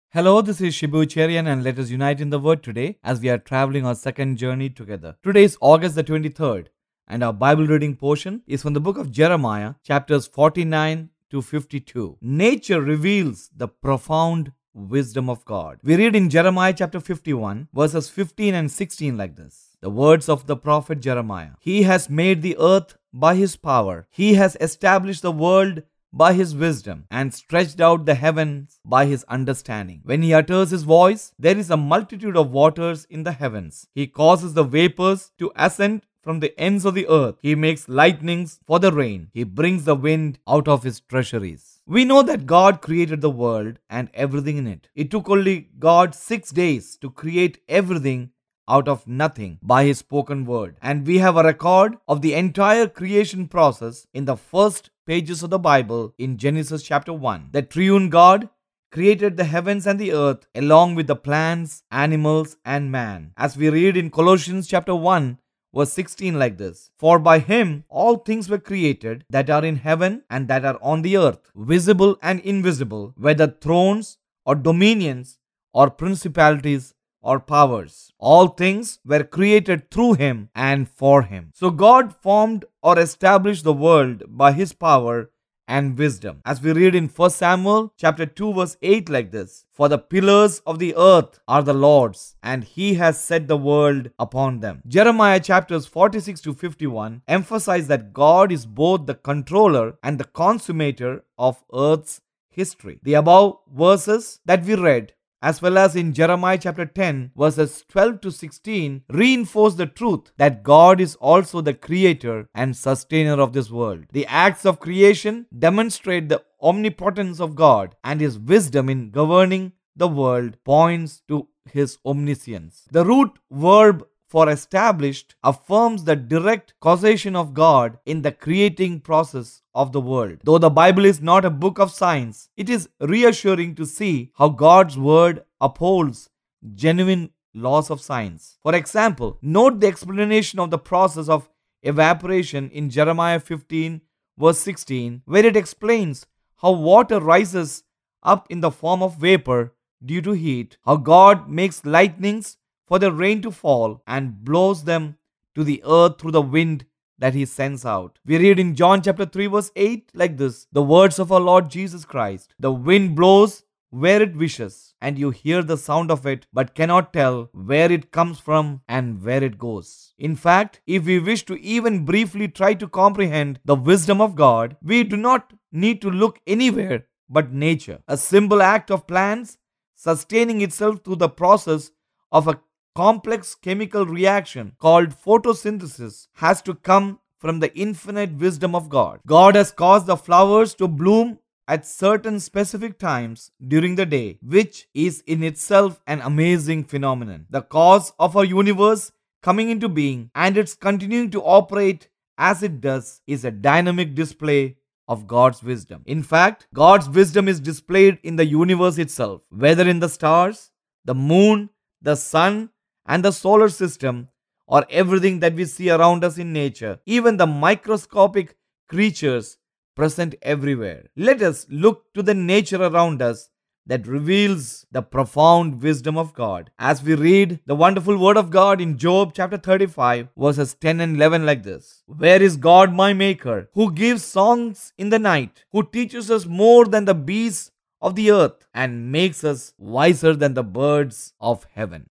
Hello, this is Shibu Cherian, and let us unite in the word today as we are traveling our second journey together. Today is August the 23rd, and our Bible reading portion is from the book of Jeremiah, chapters 49 to 52. Nature reveals the profound wisdom of God. We read in Jeremiah chapter 51, verses 15 and 16 like this. The words of the prophet Jeremiah. He has made the earth by his power. He has established the world by his wisdom and stretched out the heavens by his understanding. When he utters his voice, there is a multitude of waters in the heavens. He causes the vapors to ascend from the ends of the earth. He makes lightnings for the rain. He brings the wind out of his treasuries. We know that God created the world and everything in it. It took only God 6 days to create everything out of nothing by his spoken word. And we have a record of the entire creation process in the first pages of the Bible in Genesis chapter 1. The triune God created the heavens and the earth along with the plants, animals, and man. As we read in Colossians chapter 1, verse 16 like this. For by him all things were created that are in heaven and that are on the earth, visible and invisible, whether thrones or dominions or principalities or powers. All things were created through him and for him. So God formed or established the world by his power and wisdom. As we read in 1 Samuel chapter 2 verse 8 like this. For the pillars of the earth are the Lord's, and he has set the world upon them. Jeremiah chapters 46 to 51 emphasize that God is both the controller and the consummator of earth's history. The above verses that we read, as well as in Jeremiah chapter 10 verses 12 to 16, reinforce the truth that God is also the creator and sustainer of this world. The acts of creation demonstrate the omnipotence of God, and his wisdom in governing the world points to his omniscience. The root verb for established affirms the direct causation of God in the creating process of the world. Though the Bible is not a book of science, it is reassuring to see how God's word upholds genuine laws of science. For example, note the explanation of the process of evaporation in Jeremiah 15 verse 16, where it explains how water rises up in the form of vapor due to heat, how God makes lightnings for the rain to fall and blows them to the earth through the wind that he sends out. We read in John chapter 3 verse 8 like this. The words of our Lord Jesus Christ. The wind blows where it wishes, and you hear the sound of it, but cannot tell where it comes from and where it goes. In fact, if we wish to even briefly try to comprehend the wisdom of God, we do not need to look anywhere but nature. A simple act of plants sustaining itself through the process of a complex chemical reaction called photosynthesis has to come from the infinite wisdom of God. God has caused the flowers to bloom at certain specific times during the day, which is in itself an amazing phenomenon. The cause of our universe coming into being and its continuing to operate as it does is a dynamic display of God's wisdom. In fact, God's wisdom is displayed in the universe itself, whether in the stars, the moon, the sun, and the solar system, or everything that we see around us in nature, even the microscopic creatures present everywhere. Let us look to the nature around us that reveals the profound wisdom of God. As we read the wonderful word of God in Job chapter 35 verses 10 and 11 like this. Where is God my maker, who gives songs in the night, who teaches us more than the beasts of the earth and makes us wiser than the birds of heaven?